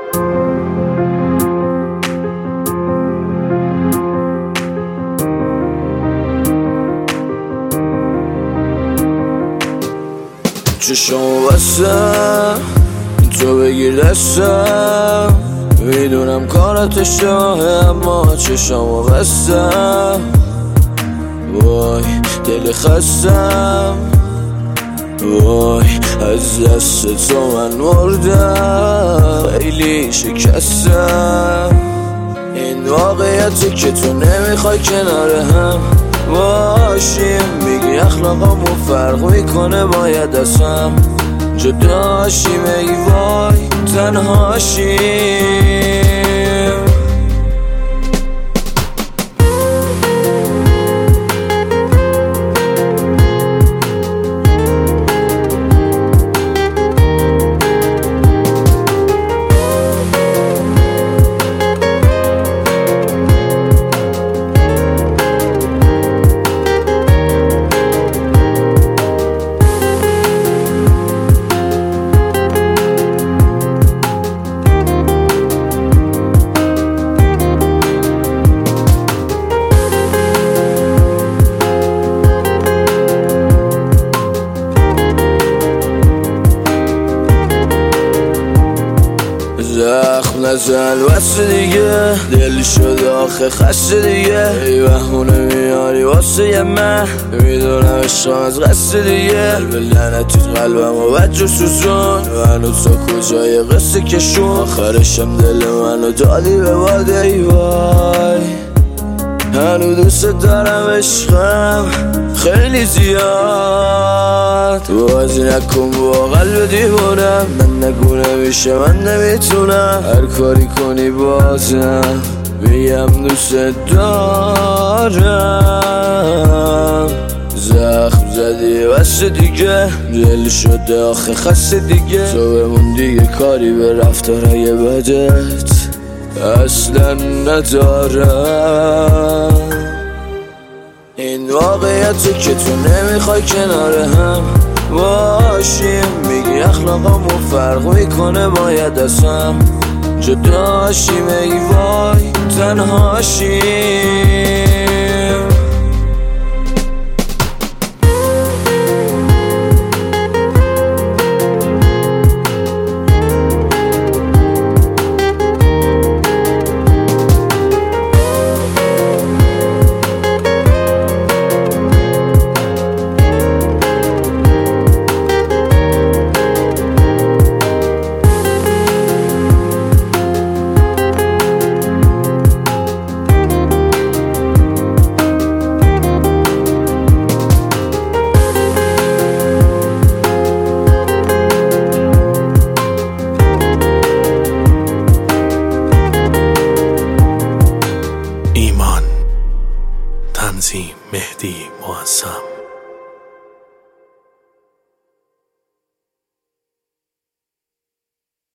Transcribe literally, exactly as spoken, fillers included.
چشمو بستم تو بگیر دستم، میدونم کارت اشتباهه اما چشمو بستم. وای دل خستم، وای از دست تو من مردم، خیلی شکستم. این واقعیتی که تو نمیخوای کنار هم باشیم، میگی اخلاقامو فرق میکنه باید اصلا جداشیم، ای وای تنهاشیم. زخم نزن بس دیگه، دل شده آخه خسته دیگه، ای بهونه میاری واسه من، میدونم عشقم از قصد دیگه، قلب لعنتیت قلبم و بد سوزون، هنوز تا کجای قصه کشون، آخرشم دل منو دادی به باد، ای وای هنو دوست دارم عشقم خیلی زیاد، بازی نکن با قلب دیوونم، من نگو نمیشه من نمیتونم، هر کاری کنی بازم بیم دوست دارم. زخم زدی بس دیگه، دل شده آخه خسته دیگه، تو بمون دیگه کاری به رفتارهای بدت اصلا ندارم. این واقعیتی که تو نمیخوای کنار هم باشیم، میگی اخلاقامو فرق میکنه باید اصلا جداشیم، ای وای تنهاشیم. ایمان، تنظیم مهدی معظم.